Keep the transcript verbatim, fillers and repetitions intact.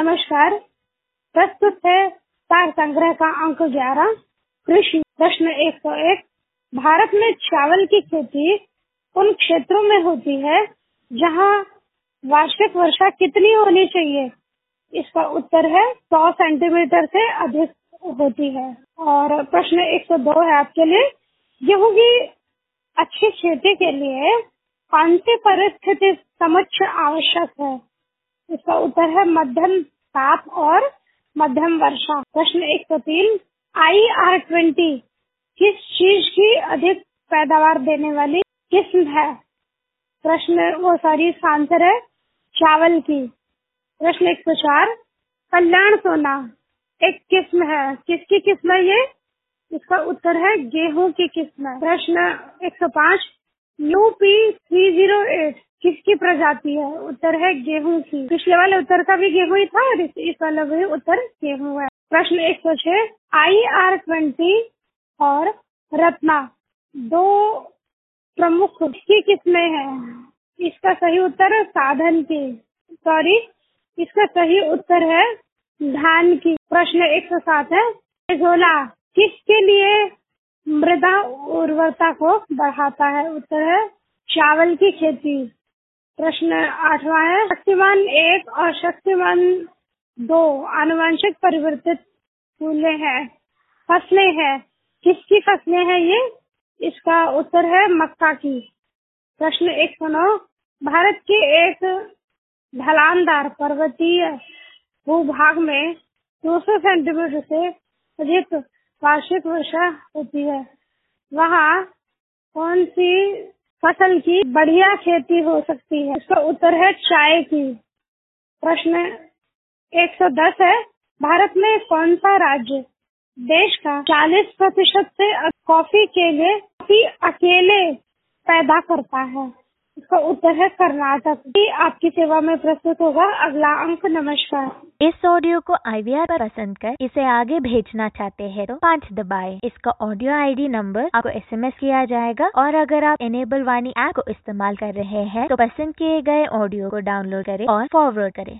नमस्कार। प्रस्तुत है सार संग्रह का अंक ग्यारह, कृषि प्रश्न एक सौ एक। भारत में चावल की खेती उन क्षेत्रों में होती है जहां वार्षिक वर्षा कितनी होनी चाहिए? इसका उत्तर है सौ सेंटीमीटर से अधिक होती है। और प्रश्न एक सौ दो है आपके लिए, गेहूं की अच्छी खेती के लिए कौन सी परिस्थिति समुच्चय आवश्यक है? इसका उत्तर है मध्यम ताप और मध्यम वर्षा। प्रश्न एक सौ तीन, आई आर ट्वेंटी किस चीज की अधिक पैदावार देने वाली किस्म है? प्रश्न वो सॉरी आंसर है चावल की। प्रश्न एक सौ चार, कल्याण सोना एक किस्म है, किसकी किस्म है ये? इसका उत्तर है गेहूं की किस्म है। प्रश्न एक सौ पाँच, यूपी तीन सौ आठ किसकी प्रजाति है? उत्तर है गेहूं की। पिछले वाले उत्तर का भी गेहूं ही था और इस, इस वाला भी उत्तर गेहूं है। प्रश्न एक सौ छह, आई आर ट्वेंटी और रत्ना दो प्रमुख की किस्में हैं? इसका सही उत्तर है साधन की, सॉरी इसका सही उत्तर है धान की। प्रश्न एक सौ सात है, एजोला किसके लिए मृदा उर्वरता को बढ़ाता है? उत्तर है चावल की खेती। प्रश्न आठवां है, शक्तिमान एक और शक्तिमान दो आनुवंशिक परिवर्तित फूलें हैं फसलें हैं, किसकी फसलें हैं ये? इसका उत्तर है मक्का की। प्रश्न एक सौ नौ, भारत के एक ढलानदार पर्वतीय भूभाग में दो सौ सेंटीमीटर से अधिक वार्षिक वर्षा होती है, वहाँ कौन सी फसल की बढ़िया खेती हो सकती है? इसका उत्तर है चाय की। प्रश्न एक सौ दस है, भारत में कौन सा राज्य देश का चालीस प्रतिशत से अधिक कॉफी के लिए कॉफी अकेले पैदा करता है? इसका उत्तर है कर्नाटक। ये आपकी सेवा में प्रस्तुत होगा अगला अंक। नमस्कार। इस ऑडियो को आई वी आर पर पसंद कर इसे आगे भेजना चाहते हैं तो पाँच दबाएं। इसका ऑडियो आई डी नंबर आपको एस एम एस किया जाएगा और अगर आप एनेबल वाणी ऐप को इस्तेमाल कर रहे हैं तो पसंद किए गए ऑडियो को डाउनलोड करें और फॉरवर्ड करें।